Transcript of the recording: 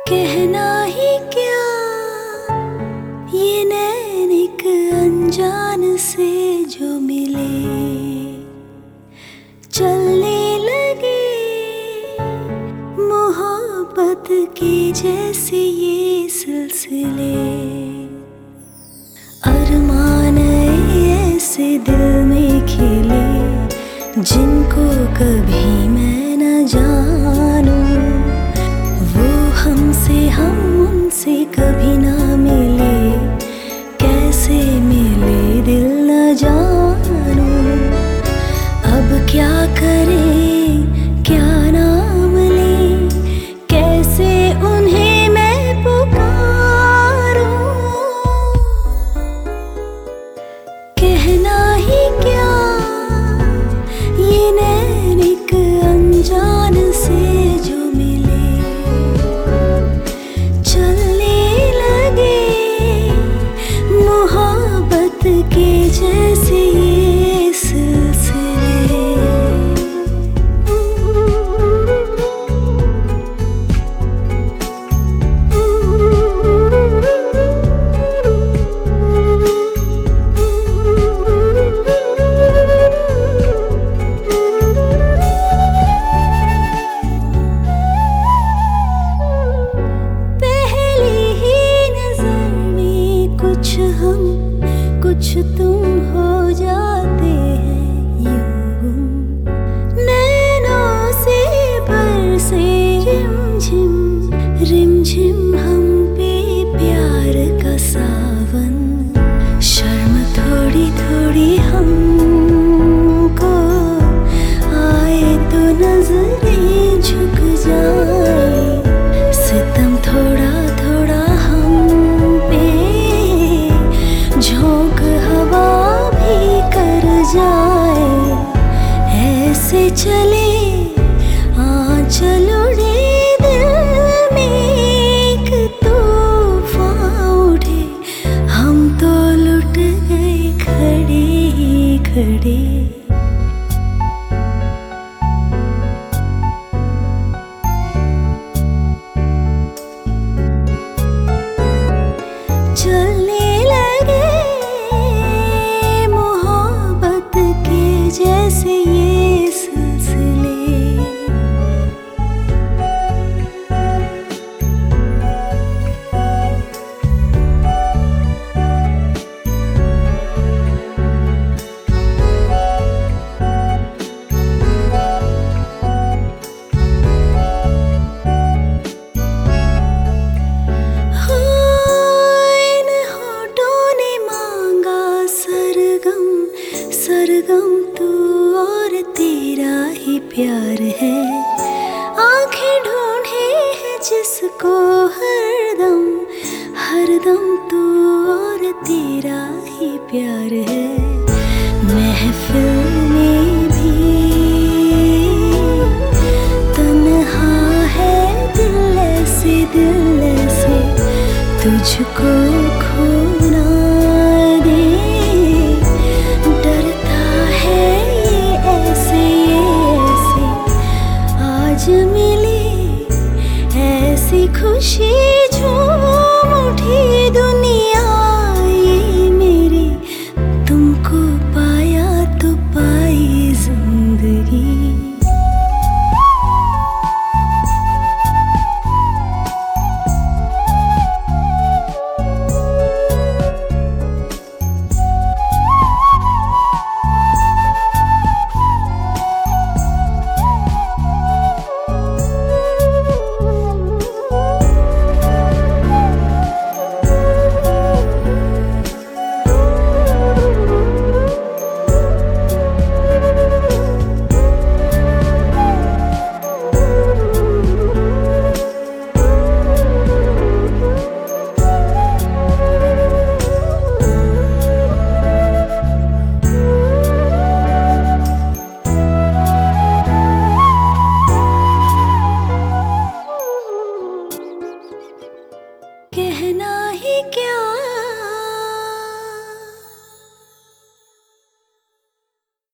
कहना ही क्या ये नैन एक अनजान से जो मिले, चलने लगे मोहब्बत के जैसे ये सिलसिले। अरमान ऐसे दिल में खिले जिनको कभी मैं न जानूं, वो हमसे हम उनसे कभी ना मिले, कैसे मिले दिल न जानूं। अब क्या करें क्या नाम लें, कैसे उन्हें मैं पुकारूं। कहना ही क्या ये नैन एक अनजान से जो मिले, चलने लगे मोहब्बत के जैसे ये सिलसिले। कुछ तुम हो जाते हैं यूं, नैनों से बरसे रिमझिम रिमझिम हम पे प्यार का सावन। शर्म थोड़ी थोड़ी हमको आए तो नजरें झुक जाए, सितम थोड़ा थोड़ा हम पे झोंक हवा भी कर जाए। ऐसे चले आंचल उड़े दिल में एक तूफान उठे, हम तो लुट गए खड़े ही खड़े। चलने लगे मोहब्बत के जैसे ये सिलसिले। सरगम तू और तेरा ही प्यार है, आंखें ढूंढे है जिसको हरदम हरदम तू और तेरा ही प्यार है। महफिल में भी तन्हा है दिल ऐसे तुझको खोना दे, आज मिली ऐसी खुशी झूम उठी दुनिया ये मेरी, तुमको पाया तो पाई जिंदगी। कहना